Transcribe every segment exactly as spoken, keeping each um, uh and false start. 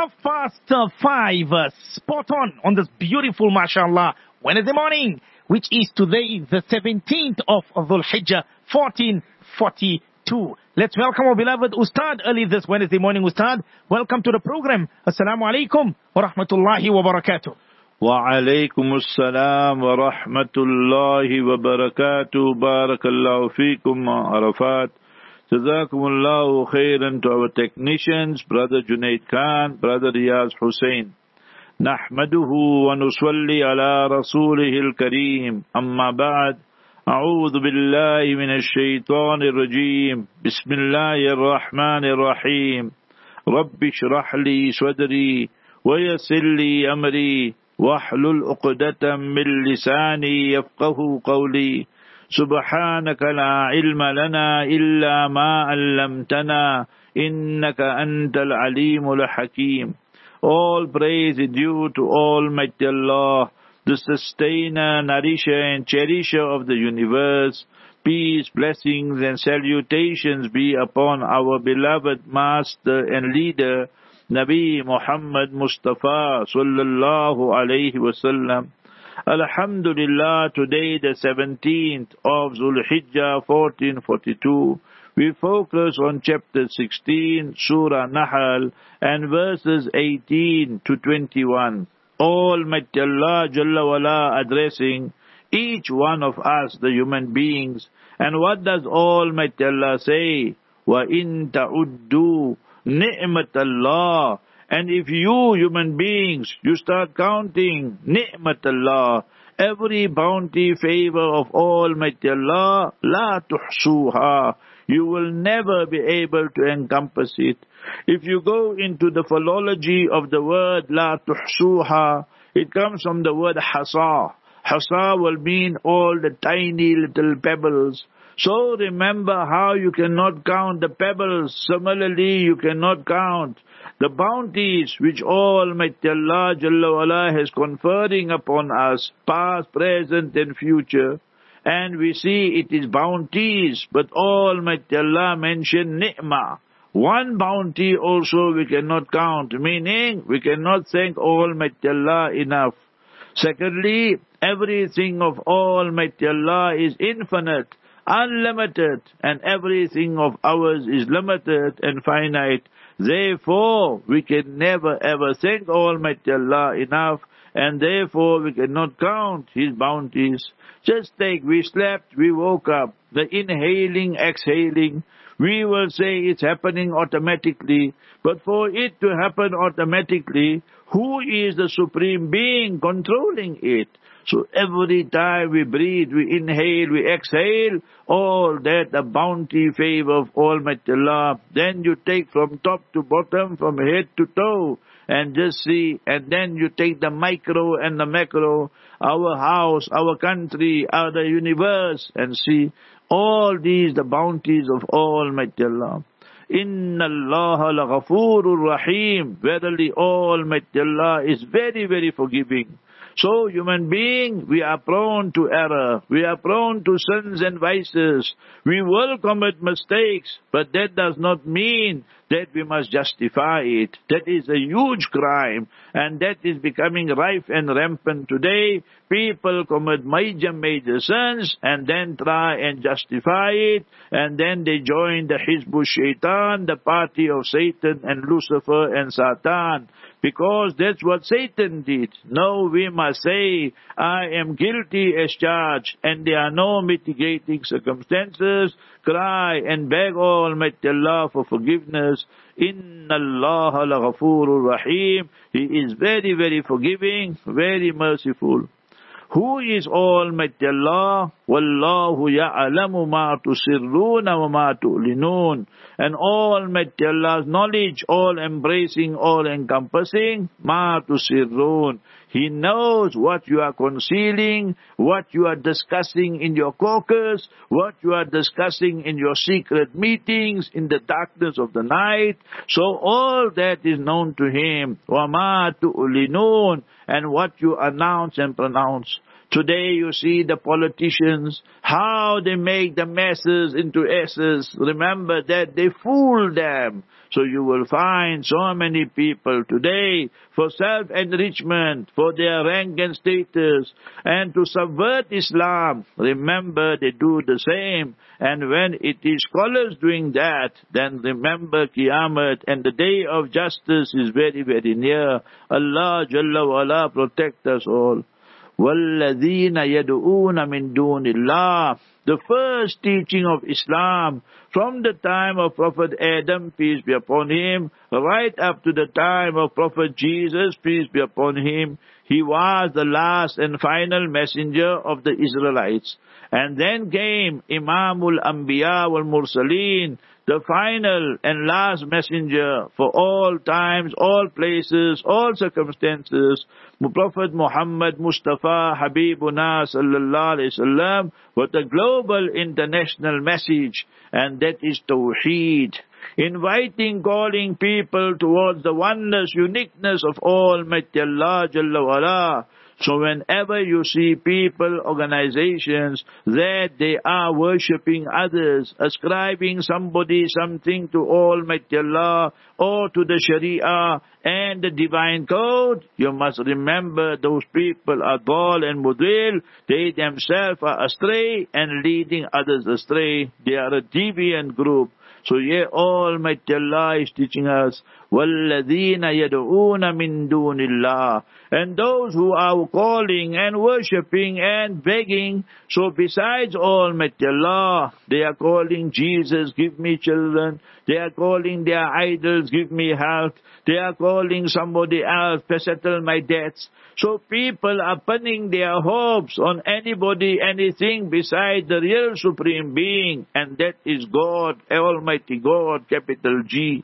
Half past uh, five, uh, spot on on this beautiful, mashallah, Wednesday morning, which is today the seventeenth of Dhul Hijjah, fourteen forty-two. Let's welcome our beloved Ustad early this Wednesday morning. Ustad, welcome to the program. Assalamu alaikum wa rahmatullahi wa barakatuh. Wa alaikum assalam wa rahmatullahi wa barakatuh. Barakallahu feekum Arafat. Jazakumullahu khairan to our technicians, Brother Junaid Khan, Brother Riyaz Hussain. Nahmaduhu wa nusalli ala rasulihil kareem. Amma ba'd. A'udhu billahi minash shaitanir rajim. Bismillahir rahmanir rahim. Rabbi shrah li sadri wa yassir li amri wahlul uqdatam min lisani yafqahu qawli. سبحانك لا علم لنا إلا ما علمتنا إنك أنت العليم الحكيم. All praise is due to Almighty Allah, the sustainer, nourisher and cherisher of the universe. Peace, blessings and salutations be upon our beloved master and leader, Nabi Muhammad Mustafa sallallahu alayhi wasallam. Alhamdulillah, today the seventeenth of Dhul Hijjah, fourteen forty-two, we focus on chapter sixteen, Surah Nahl, and verses eighteen to twenty-one. Almighty Allah Jalla wala addressing each one of us, the human beings. And what does Almighty Allah say? وَإِن تَعُدُّوا نِعْمَةَ اللَّهِ. And if you, human beings, you start counting ni'mat Allah, every bounty, favor of Almighty Allah, la tuhsuha, you will never be able to encompass it. If you go into the philology of the word la tuhsuha, it comes from the word hasa. Hasa will mean all the tiny little pebbles. So remember how you cannot count the pebbles. Similarly, you cannot count the bounties which Almighty Allah Jalla wala has conferring upon us, past, present and future. And we see it is bounties, but Almighty Allah mentioned ni'mah. One bounty also we cannot count, meaning we cannot thank Almighty Allah enough. Secondly, everything of Almighty Allah is infinite, unlimited, and everything of ours is limited and finite. Therefore, we can never ever thank Almighty Allah enough, and therefore we cannot count His bounties. Just take, we slept, we woke up, the inhaling, exhaling, we will say it's happening automatically. But for it to happen automatically, who is the Supreme Being controlling it? So every time we breathe, we inhale, we exhale, all that the bounty, favor of Almighty Allah. Then you take from top to bottom, from head to toe, and just see. And then you take the micro and the macro, our house, our country, our universe, and see. All these, the bounties of Almighty Allah. Inna Allah la ghafurur rahim. Verily Almighty Allah is very, very forgiving. So, human being, we are prone to error. We are prone to sins and vices. We will commit mistakes, but that does not mean that we must justify it. That is a huge crime, and that is becoming rife and rampant today. People commit major, major sins, and then try and justify it, and then they join the Hizbu Shaitan, the party of Satan and Lucifer and Satan, because that's what Satan did. No, we must say, I am guilty as charged, and there are no mitigating circumstances. Cry and beg Almighty Allah for forgiveness. Inna Allah la ghafurur rahim. He is very, very forgiving, very merciful. Who is Almighty Allah? Wallahu ya'alamu ma tusirruna wa ma tu'linun. And Almighty Allah's knowledge, all embracing, all encompassing, ma tusirrun. He knows what you are concealing, what you are discussing in your caucus, what you are discussing in your secret meetings, in the darkness of the night. So all that is known to Him. Wa ma tu'linun. And what you announce and pronounce. Today you see the politicians, how they make the masses into asses. Remember that they fool them. So you will find so many people today for self-enrichment, for their rank and status, and to subvert Islam. Remember, they do the same. And when it is scholars doing that, then remember Qiyamah and the day of justice is very, very near. Allah Jalla wa Ala protect us all. وَالَّذِينَ يَدْعُونَ مِن دُونِ اللَّهِ. The first teaching of Islam from the time of Prophet Adam, peace be upon him, right up to the time of Prophet Jesus, peace be upon him, he was the last and final messenger of the Israelites. And then came Imamul Anbiya wal Mursaleen, the final and last messenger for all times, all places, all circumstances. Prophet Muhammad Mustafa Habibuna sallallahu alayhi wasallam with a global international message, and that is Tawheed. Inviting, calling people towards the oneness, uniqueness of Almighty Allah Jalla wa Ala. So whenever you see people, organizations, that they are worshipping others, ascribing somebody something to Almighty Allah or to the Sharia and the divine code, you must remember those people are Dal and Mudil. They themselves are astray and leading others astray. They are a deviant group. So yeah, Almighty Allah is teaching us, وَالَّذِينَ يَدْعُونَ مِن دُونِ اللَّهِ. And those who are calling and worshipping and begging, so besides Almighty Allah, they are calling Jesus, give me children. They are calling their idols, give me health. They are calling somebody else to settle my debts. So people are pinning their hopes on anybody, anything besides the real Supreme Being, and that is God, Almighty God, capital G.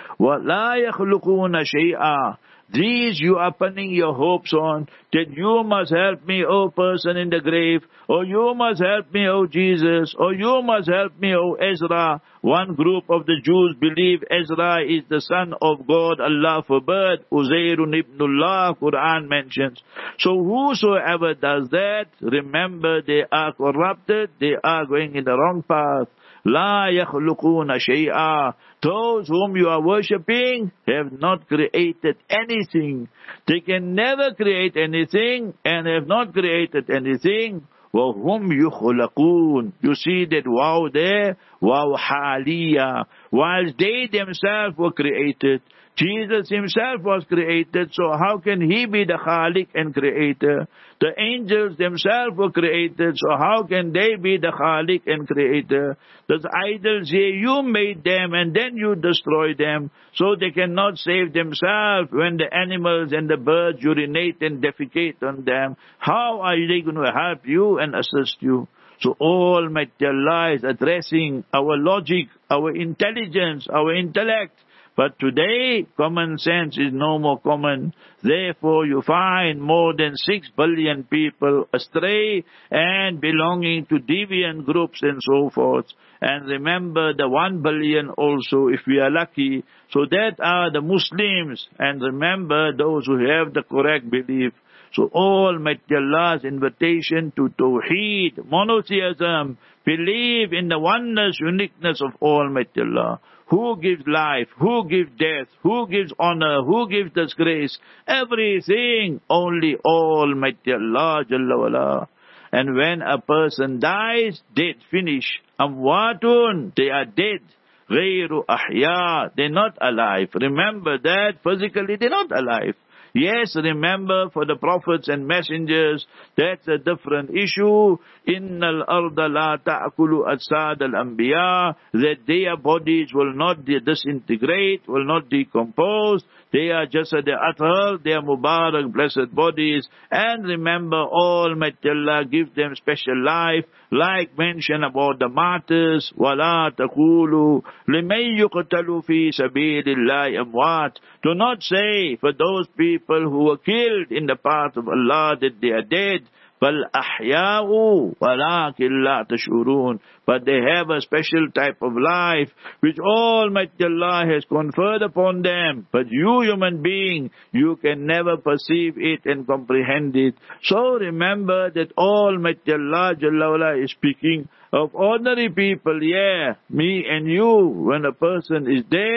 وَلَا يَخْلُقُونَ شَيْئًا. These you are pinning your hopes on, that you must help me, O person in the grave, or you must help me, O Jesus, or you must help me, O Ezra. One group of the Jews believe Ezra is the son of God, Allah forbid. Uzairun ibnullah, Quran mentions. So whosoever does that, remember they are corrupted, they are going in the wrong path. La yakhluquna shay'a. Those whom you are worshipping have not created anything. They can never create anything and have not created anything. وَهُمْ يُخْلَقُونَ. You see that wow there? Wow haliya. Whilst they themselves were created. Jesus himself was created, so how can he be the Khaliq and creator? The angels themselves were created, so how can they be the Khaliq and creator? The idols here, you made them and then you destroy them, so they cannot save themselves when the animals and the birds urinate and defecate on them. How are they going to help you and assist you? So Almighty Allah is addressing our logic, our intelligence, our intellect. But today, common sense is no more common. Therefore, you find more than six billion people astray and belonging to deviant groups and so forth. And remember the one billion also, if we are lucky. So that are the Muslims. And remember those who have the correct belief. So Almighty Allah's invitation to Tawheed, monotheism, believe in the oneness, uniqueness of Almighty Allah. Who gives life? Who gives death? Who gives honor? Who gives disgrace? Everything, only Almighty Allah Jalla wala. And when a person dies, dead, finish. Amwatun, they are dead. Ghayru ahya, they're not alive. Remember that physically they're not alive. Yes, remember for the prophets and messengers, that's a different issue. Innal arda la ta'kulu ajsad al-anbiya, that their bodies will not disintegrate, will not decompose. They are just at the athar, they are Mubarak, blessed bodies. And remember, Almighty Allah gives them special life, like mentioned about the martyrs. وَلَا تَقُولُوا لِمَنْ يُقْتَلُوا فِي سَبِيلِ اللَّهِ أَمْوَاتٍ. Do not say for those people who were killed in the path of Allah that they are dead. بَلْ أَحْيَاءُ وَلَكِنْ لَا تَشْعُرُونَ. But they have a special type of life which Almighty Allah has conferred upon them. But you, human being, you can never perceive it and comprehend it. So remember that Almighty Allah Jalla wala is speaking of ordinary people. Yeah, me and you, when a person is dead,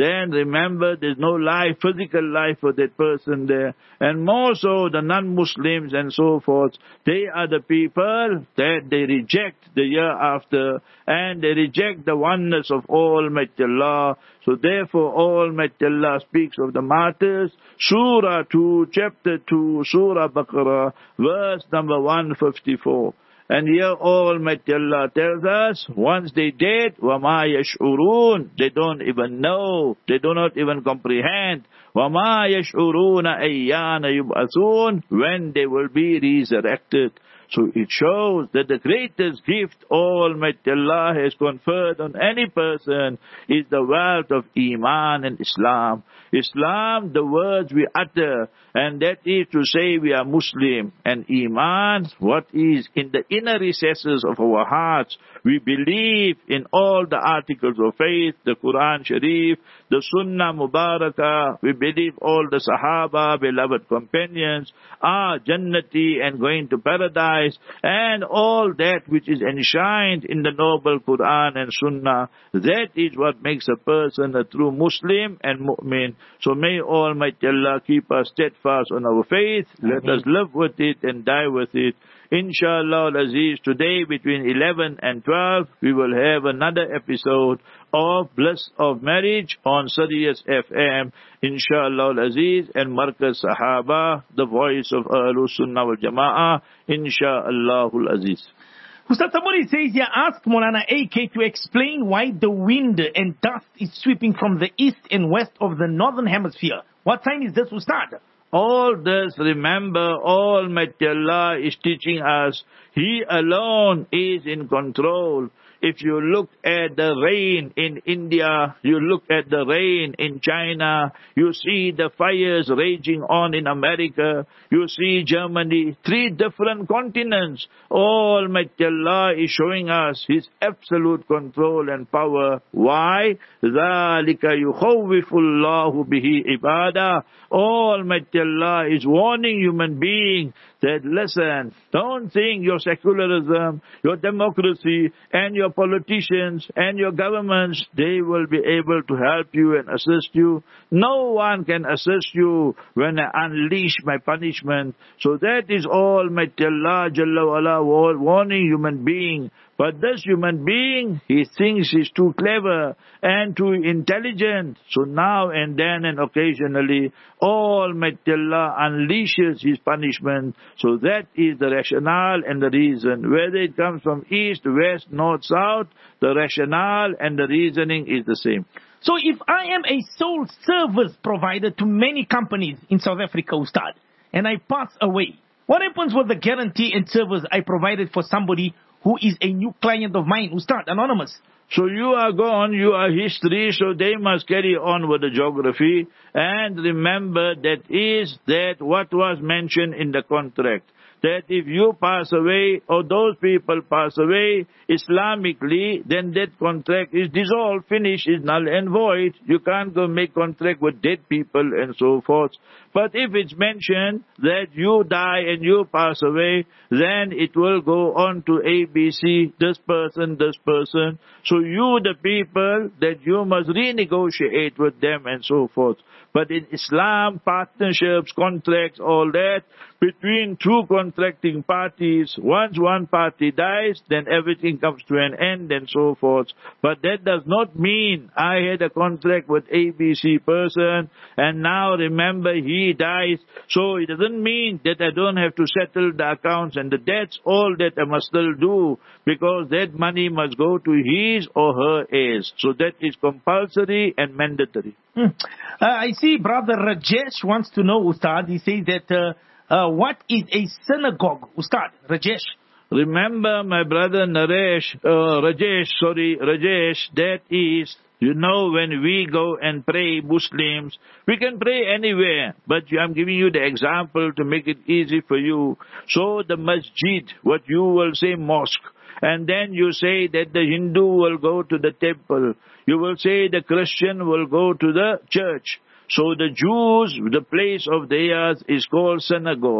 then remember there's no life, physical life for that person there. And more so the non-Muslims and so forth, they are the people that they reject the year after, and they reject the oneness of Almighty Allah. So therefore Almighty Allah speaks of the martyrs, Surah two, chapter two, Surah Baqarah, verse number one fifty-four. And here Almighty Allah tells us, once they dead, وَمَا يَشْعُرُونَ, they don't even know, they do not even comprehend, وَمَا يَشْعُرُونَ أَيَّانَ يُبْعَثُونَ, when they will be resurrected. So it shows that the greatest gift Almighty Allah has conferred on any person is the wealth of Iman and Islam. Islam, the words we utter, and that is to say we are Muslim. And Iman, what is in the inner recesses of our hearts. We believe in all the articles of faith, the Quran Sharif, the Sunnah Mubarakah. We believe all the Sahaba, beloved companions, are Jannati and going to paradise, and all that which is enshrined in the noble Quran and Sunnah. That is what makes a person a true Muslim and Mu'min. So may Almighty Allah keep us steadfast on our faith. Let Ameen. Us live with it and die with it. Inshallah al-Aziz, today between eleven and twelve, we will have another episode of Bliss of Marriage on Sirius F M. Inshallah al-Aziz, and Markaz Sahaba, the voice of Ahlul Sunnah wal Jama'ah. Inshallah al-Aziz. Ustaz, somebody says here, ask Maulana A K to explain why the wind and dust is sweeping from the east and west of the northern hemisphere. What time is this, Ustaz? All this, remember, Almighty Allah is teaching us, He alone is in control. If you look at the rain in India, you look at the rain in China, you see the fires raging on in America, you see Germany, three different continents. Almighty Allah is showing us His absolute control and power. Why? ذَلِكَ يُخَوِّفُ اللَّهُ بِهِ عِبَادًا. Almighty Allah is warning human beings that, listen, don't think your secularism, your democracy, and your politicians and your governments, they will be able to help you and assist you. No one can assist you when I unleash my punishment. So that is Almighty Allah Jalla wa'ala warning human being. But this human being, he thinks he's too clever and too intelligent. So now and then and occasionally, Almighty Allah unleashes His punishment. So that is the rationale and the reason. Whether it comes from east, west, north, south, the rationale and the reasoning is the same. So if I am a sole service provider to many companies in South Africa, Ustad, and I pass away, what happens with the guarantee and service I provided for somebody who is a new client of mine, Ustad, anonymous? So you are gone, you are history, so they must carry on with the geography. And remember, that is that what was mentioned in the contract. That if you pass away, or those people pass away, Islamically, then that contract is dissolved, finished, is null and void. You can't go make contract with dead people and so forth. But if it's mentioned that you die and you pass away, then it will go on to A B C, this person, this person. So you, the people, that you must renegotiate with them and so forth. But in Islam, partnerships, contracts, all that, between two contracting parties, once one party dies, then everything comes to an end and so forth. But that does not mean I had a contract with A B C person, and now remember he dies. So it doesn't mean that I don't have to settle the accounts and the debts, all that I must still do, because that money must go to his or her heirs. So that is compulsory and mandatory. Hmm. Uh, I see Brother Rajesh wants to know, Ustad. He says that, uh, uh, what is a synagogue, Ustad? Rajesh. Remember, my brother Naresh, uh, Rajesh, sorry, Rajesh, that is, you know, when we go and pray, Muslims, we can pray anywhere, but I'm giving you the example to make it easy for you. So the masjid, what you will say mosque, and then you say that the Hindu will go to the temple. You will say the Christian will go to the church. So the Jews, the place of theirs is called synagogue.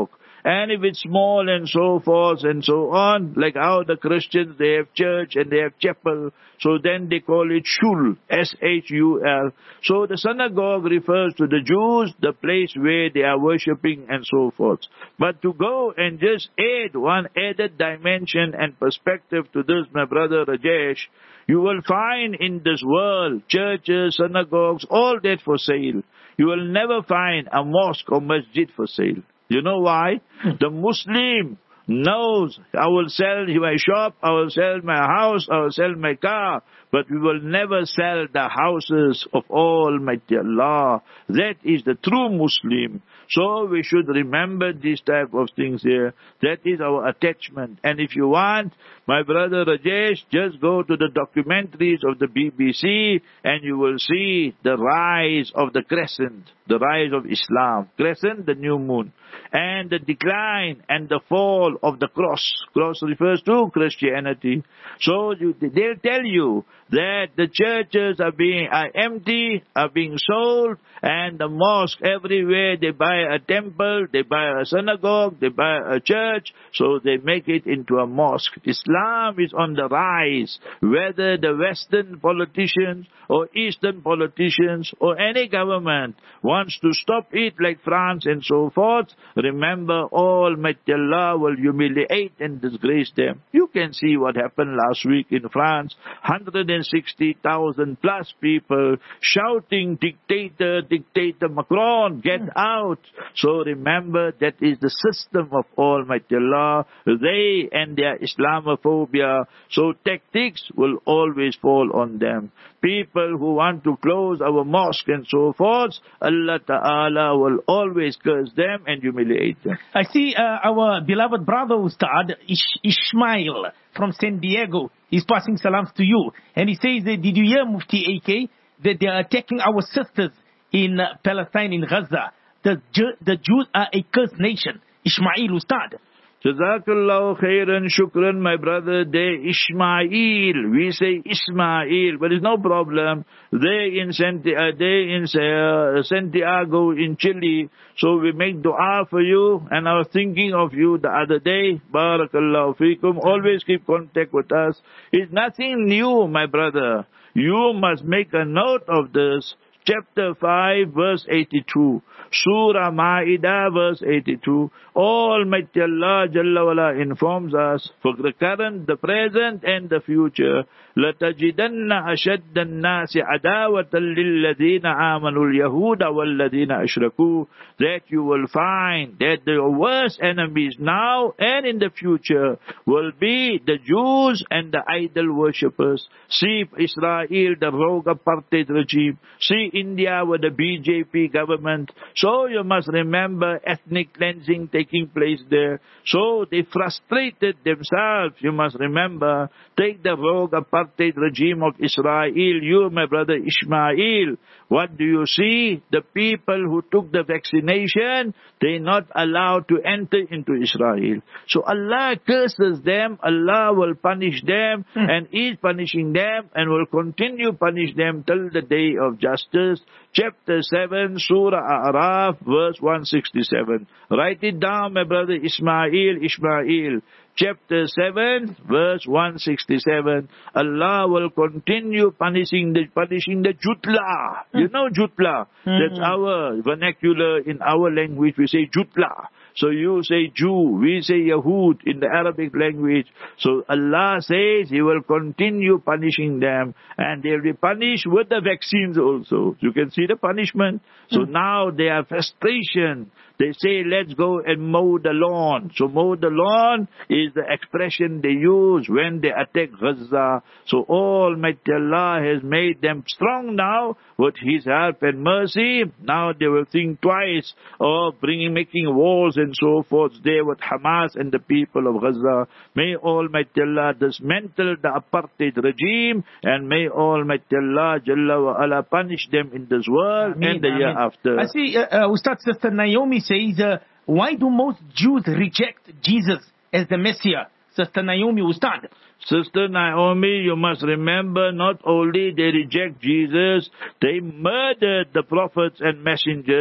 And if it's small and so forth and so on, like how the Christians, they have church and they have chapel, so then they call it shul, S H U L. So the synagogue refers to the Jews, the place where they are worshipping and so forth. But to go and just add one added dimension and perspective to this, my brother Rajesh, you will find in this world, churches, synagogues, all that for sale. You will never find a mosque or masjid for sale. You know why? The Muslim knows, I will sell my shop, I will sell my house, I will sell my car, but we will never sell the houses of Almighty Allah. That is the true Muslim. So we should remember these type of things here. That is our attachment. And if you want, my brother Rajesh, just go to the documentaries of the B B C and you will see the rise of the crescent, the rise of Islam. Crescent, the new moon. And the decline and the fall of the cross. Cross refers to Christianity. So you, they'll tell you that the churches are being are empty, are being sold, and the mosque everywhere, they buy a temple, they buy a synagogue, they buy a church, so they make it into a mosque. Islam is on the rise. Whether the Western politicians or Eastern politicians or any government wants to stop it like France and so forth, remember Almighty Allah will humiliate and disgrace them. You can see what happened last week in France. one hundred sixty thousand plus people shouting, dictator, dictator Macron, get out. So remember, that is the system of Almighty Allah. They and their Islamophobia. So tactics will always fall on them. People who want to close our mosque and so forth, Allah Ta'ala will always curse them and humiliate them. I see uh, our beloved brother Ustad Ish- Ishmael from San Diego. He's passing salams to you. And he says, that, did you hear, Mufti A K, that they are attacking our sisters in uh, Palestine, in Gaza? The, Ju- the Jews are a cursed nation. Ishmael Ustad. Jazakallahu khairan, shukran, my brother. They Ishmael. We say Ismail, but it's no problem. They in Santi- uh, they in uh, Santiago in Chile. So we make dua for you. And I was thinking of you the other day. Barakallahu feekum. Always keep contact with us. It's nothing new, my brother. You must make a note of this. Chapter five, verse eighty-two. Surah Ma'idah, verse eighty-two. Almighty Allah Jalla wala informs us for the current, the present, and the future. لَتَجِدَنَّ أَشَدَّ النَّاسِ عَدَاوَةً لِلَّذِينَ آمَنُوا الْيَهُودَ وَالَّذِينَ أَشْرَكُوا. That you will find that the worst enemies now and in the future will be the Jews and the idol worshippers. See Israel, the rogue apartheid regime. See India with the B J P government. So you must remember ethnic cleansing taking place there. So they frustrated themselves. You must remember. Take the rogue apartheid regime of Israel. You, my brother Ishmael. What do you see? The people who took the vaccination, they not allowed to enter into Israel. So Allah curses them. Allah will punish them hmm. and is punishing them and will continue punish them till the day of justice. Chapter seven, Surah A'raf, verse one sixty-seven. Write it down, my brother Ismail, Ishmael. Chapter seven, verse one sixty-seven. Allah will continue punishing the punishing the jutla. You know jutla. Mm-hmm. That's our vernacular in our language. We say jutla. So you say Jew, we say Yahud in the Arabic language. So Allah says He will continue punishing them, and they'll be punished with the vaccines also. You can see the punishment. So mm. now they have frustration. They say, let's go and mow the lawn. So mow the lawn is the expression they use when they attack Gaza. So Almighty Allah has made them strong now with His help and mercy. Now they will think twice of bringing, making walls and so forth there with Hamas and the people of Gaza. May Almighty Allah dismantle the apartheid regime, and may Almighty Allah Jalla wa Ala punish them in this world Ameen, and the Ameen. year after. I see, uh, uh, Ustad, Sister Naomi says, uh, why do most Jews reject Jesus as the Messiah? Sister Naomi, Ustad. Sister Naomi, you must remember, not only they reject Jesus, they murdered the prophets and messengers.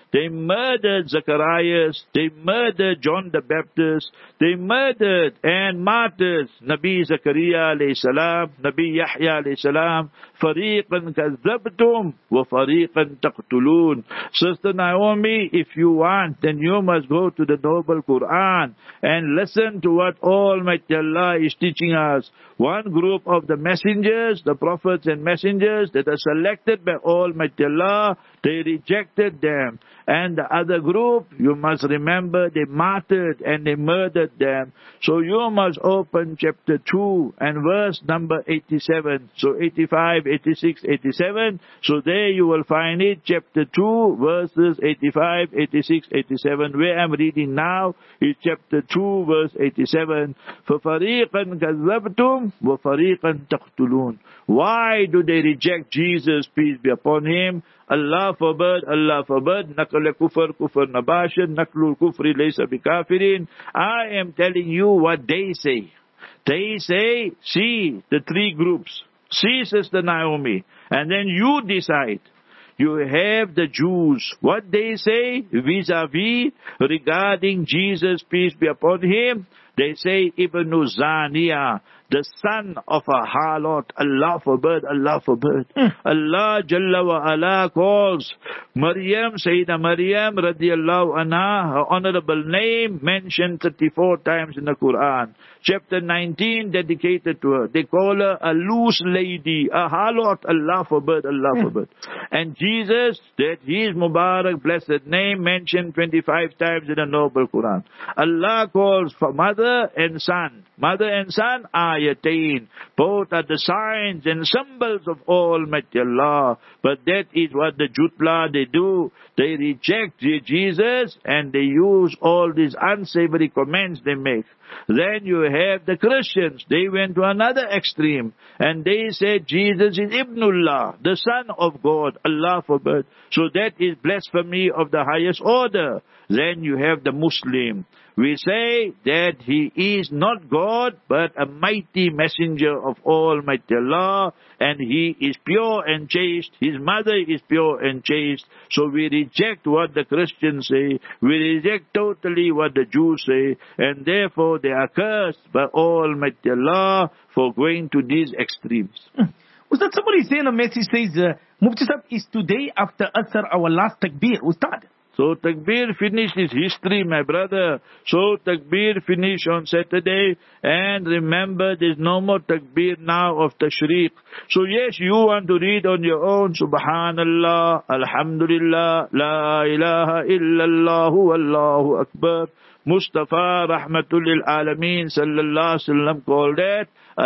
They murdered Zacharias. They murdered John the Baptist. They murdered and martyred Nabi Zakaria alayhi salam, Nabi Yahya alayhi salam. فَرِيقًا كَذَّبْتُمْ وَفَرِيقًا تَقْتُلُونَ. Sister Naomi, if you want, then you must go to the noble Quran and listen to what Almighty Allah is teaching us. One group of the messengers, the prophets and messengers that are selected by Almighty Allah, they rejected them. And the other group, you must remember, they martyred and they murdered them. So you must open chapter two and verse number eighty-seven. So eighty-five, eighty-six, eighty-seven. So there you will find it, chapter two, verses eighty-five, eighty-six, eighty-seven. Where I'm reading now is chapter two, verse eighty-seven. فَفَرِيقًا كَذَّبْتُمْ وَفَرِيقًا تَقْتُلُونَ. Why do they reject Jesus, peace be upon him? Allah forbid, Allah forbid, nakal kufr, kufr nabashin, naklul kufri laysa bikafirin. I am telling you what they say. They say, see the three groups. See, Sister Naomi. And then you decide. You have the Jews. What they say vis-a-vis regarding Jesus, peace be upon him. They say Ibn Zaniya, the son of a harlot. Allah forbid, Allah forbid. Mm. Allah Jalla wa Ala calls Maryam, Sayyida Maryam radiallahu anha, her honorable name mentioned thirty-four times in the Quran. Chapter nineteen dedicated to her. They call her a loose lady, a harlot. Allah forbid, Allah mm. forbid. And Jesus, that his Mubarak blessed name mentioned twenty-five times in the noble Quran. Allah calls for mother and son. Mother and son, ayatain. Both are the signs and symbols of Almighty Allah. But that is what the Jutla, they do. They reject Jesus and they use all these unsavory comments they make. Then you have the Christians. They went to another extreme. And they said Jesus is Ibnullah, the son of God. Allah forbid. So that is blasphemy of the highest order. Then you have the Muslim. We say that he is not God, but a mighty messenger of Almighty Allah, and he is pure and chaste. His mother is pure and chaste. So we reject what the Christians say. We reject totally what the Jews say, and therefore they are cursed by Almighty Allah for going to these extremes. Hmm. Ustad, somebody saying a message says, uh, Mufti Sahib, is today after Asr our last takbir, Ustad? So Takbir finished is history, my brother. So Takbir finished on Saturday. And remember, there's no more Takbir now of Tashriq. So yes, you want to read on your own. Subhanallah, Alhamdulillah, La ilaha illallah, Allahu Akbar. Mustafa Rahmatul lil Alameen Sallallahu Alaihi Wasallam called that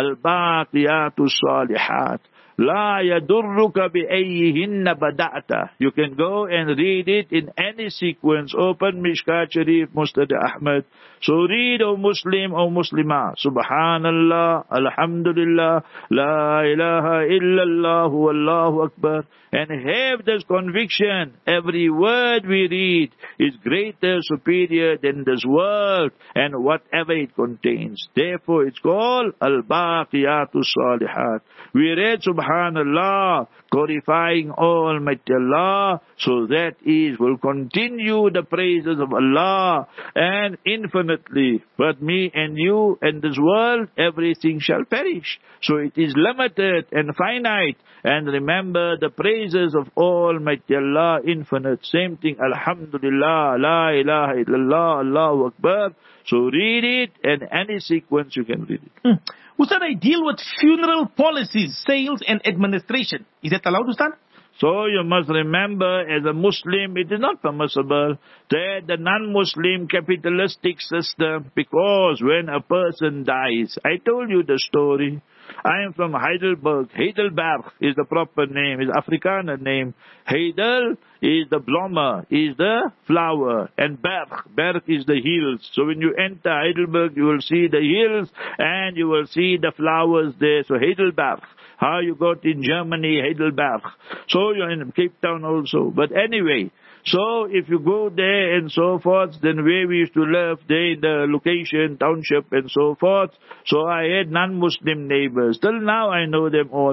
Al-Baqiyatu Salihat. La yadurruka bi'ayyihinna bada'ta. You can go and read it in any sequence. Open Mishkat Sharif, Mustad Ahmad. So read, O Muslim, O Muslimah. Subhanallah, Alhamdulillah, La ilaha illallah, Allahu Akbar. And have this conviction. Every word we read is greater, superior than this world and whatever it contains. Therefore it's called Al-Baqiyatu Salihat. We read Subhanallah, glorifying Almighty Allah, so that is, will continue the praises of Allah, and infinitely. But me and you and this world, everything shall perish. So it is limited and finite. And remember the praises of Almighty Allah, infinite. Same thing, Alhamdulillah, La ilaha illallah, Allahu Akbar. So read it, and any sequence you can read it. Hmm. Ustad, I deal with funeral policies, sales and administration. Is that allowed, Ustad? So you must remember, as a Muslim, it is not permissible that the non-Muslim capitalistic system, because when a person dies, I told you the story. I am from Heidelberg. Heidelberg is the proper name, is Afrikaner name. Heidel is the blommer, is the flower, and Berg, Berg is the hills. So when you enter Heidelberg, you will see the hills and you will see the flowers there. So Heidelberg. How you got in Germany, Heidelberg. So you're in Cape Town also. But anyway, so if you go there and so forth, then where we used to live, there in the location, township and so forth. So I had non-Muslim neighbors. Till now I know them all.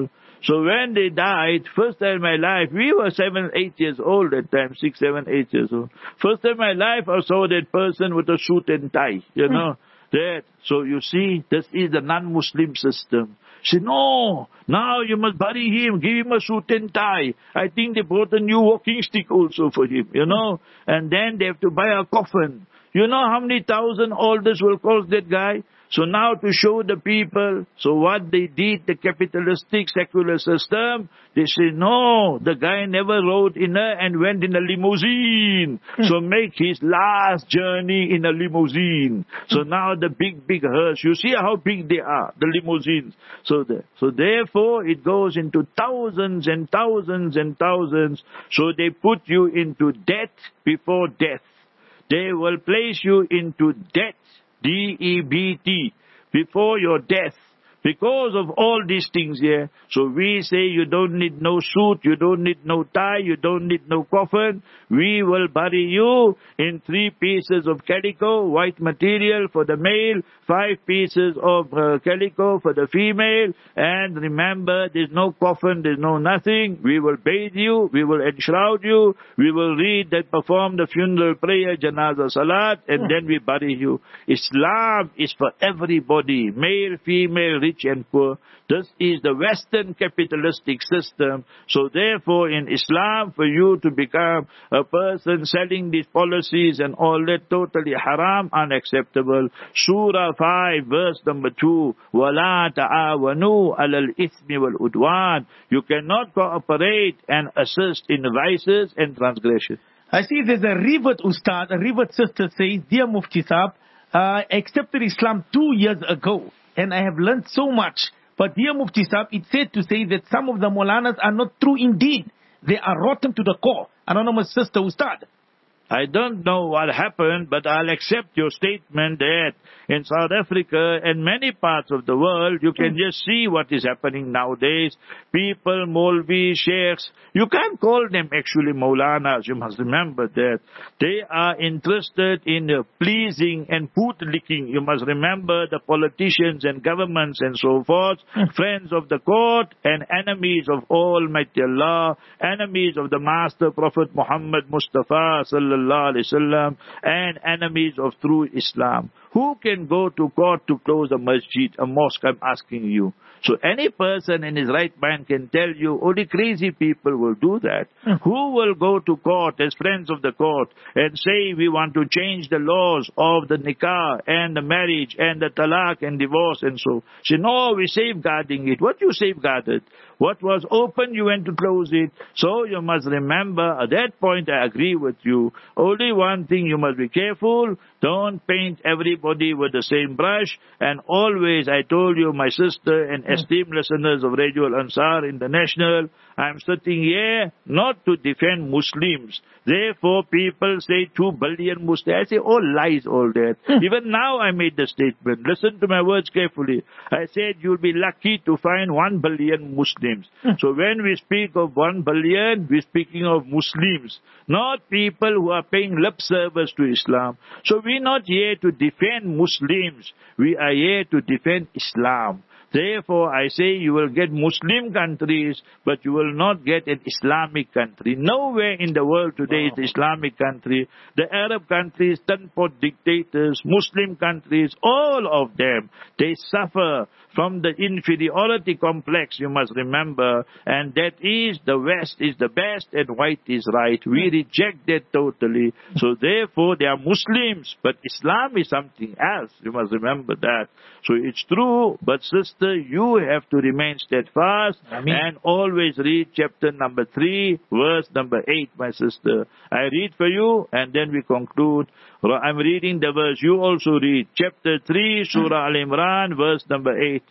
So when they died, first time in my life, we were seven, eight years old at that time, six, seven, eight years old. First time in my life, I saw that person with a suit and tie, you know. That. So you see, this is the non-Muslim system. She said, no, now you must bury him, give him a suit and tie. I think they bought a new walking stick also for him, you know. And then they have to buy a coffin. You know how many thousand all this will cost that guy? So now to show the people, so what they did, the capitalistic secular system, they say, no, the guy never rode in a and went in a limousine. So make his last journey in a limousine. So now the big, big hearse, you see how big they are, the limousines. So, the, so therefore it goes into thousands and thousands and thousands. So they put you into debt before death. They will place you into debt. D E B T, before your death, because of all these things here. So we say you don't need no suit, you don't need no tie, you don't need no coffin. We will bury you in three pieces of calico, white material for the male, five pieces of uh, calico for the female. And remember, there's no coffin, there's no nothing. We will bathe you, we will enshroud you, we will read and perform the funeral prayer, janazah salat, and then we bury you. Islam is for everybody, male, female, rich and poor. This is the Western capitalistic system. So therefore in Islam, for you to become a person selling these policies and all that, totally haram, unacceptable. Surah five, verse number two, وَلَا تَعَاوَنُوا عَلَى الْإِثْمِ وَالْعُدْوَانِ. You cannot cooperate and assist in vices and transgression. I see there's a Rivat Ustad, a Rivat sister says, Dear Mufti Saab, I uh, accepted Islam two years ago and I have learned so much. But dear Mufti Saab, it's said to say that some of the Maulanas are not true indeed. They are rotten to the core. Anonymous sister Ustad. I don't know what happened, but I'll accept your statement that in South Africa and many parts of the world, you can just see what is happening nowadays. People, Maulvi, Sheikhs, you can't call them actually Maulanas. You must remember that. They are interested in uh, pleasing and boot-licking. You must remember the politicians and governments and so forth, friends of the court and enemies of Almighty Allah, enemies of the Master Prophet Muhammad Mustafa sallallahu Alaihi Wasallam, and enemies of true Islam. Who can go to court to close a masjid, a mosque, I'm asking you. So any person in his right mind can tell you, only crazy people will do that. Mm. Who will go to court as friends of the court and say we want to change the laws of the nikah and the marriage and the talaq and divorce and so. Say, no, we're safeguarding it. What you safeguarded? What was open, you went to close it. So you must remember, at that point I agree with you. Only one thing you must be careful. Don't paint everybody with the same brush. And always, I told you, my sister and esteemed listeners of Radio Al-Ansar International, I'm sitting here not to defend Muslims. Therefore, people say two billion Muslims. I say, all lies, all that. Even now I made the statement. Listen to my words carefully. I said, you'll be lucky to find one billion Muslims. So when we speak of one billion, we're speaking of Muslims, not people who are paying lip service to Islam. So we're not here to defend Muslims. We are here to defend Islam. Therefore, I say you will get Muslim countries, but you will not get an Islamic country. Nowhere in the world today is the Islamic country. The Arab countries, ten-pot dictators, Muslim countries, all of them, they suffer from the inferiority complex, you must remember. And that is, the West is the best and white is right. We reject that totally. So therefore, they are Muslims, but Islam is something else. You must remember that. So it's true, but sister, you have to remain steadfast. Ameen. And always read chapter number three, verse number eight, my sister. I read for you and then we conclude. I'm reading the verse. You also read chapter three, Surah Al-Imran, verse number eight.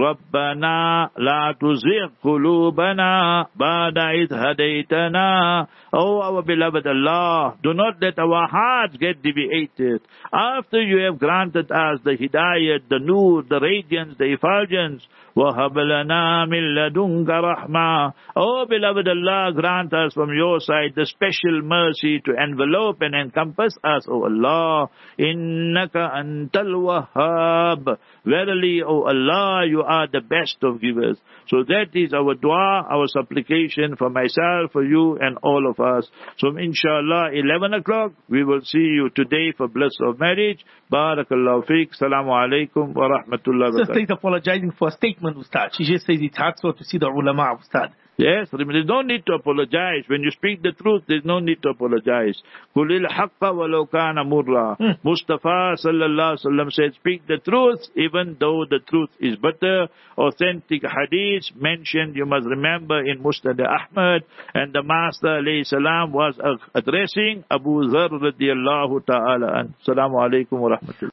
رَبَّنَا لَا تُزِغْ قُلُوبَنَا بَعْدَ إِذْ هَدَيْتَنَا. Oh, our beloved Allah, do not let our hearts get deviated. After you have granted us the hidayat, the nur, the radiance, the effulgence, وَهَبْ لَنَا مِن لَدُنْكَ رَحْمَةً. Oh, beloved Allah, grant us from your side the special mercy to envelope and encompass us, O Allah. إِنَّكَ أَنْتَ الْوَهَّابِ. Verily, O Allah, you you are the best of givers. So that is our dua, our supplication for myself, for you and all of us. So inshallah, eleven o'clock, we will see you today for bliss of marriage. Barakallahu feek. Assalamu alaikum wa rahmatullahi wa Sister is apologizing for a statement, Ustad. She just says it's hard so to see the ulama, Ustad. Yes, there's no need to apologize. When you speak the truth, there's no need to apologize. Kulil haqqa walau kana murra. Mustafa sallallahu alaihi wasallam said, speak the truth, even though the truth is bitter. Authentic hadith mentioned, you must remember, in Musnad Ahmad, and the Master alayhi salam was addressing Abu Dharr radiyallahu ta'ala. Assalamu alaikum wa rahmatullah.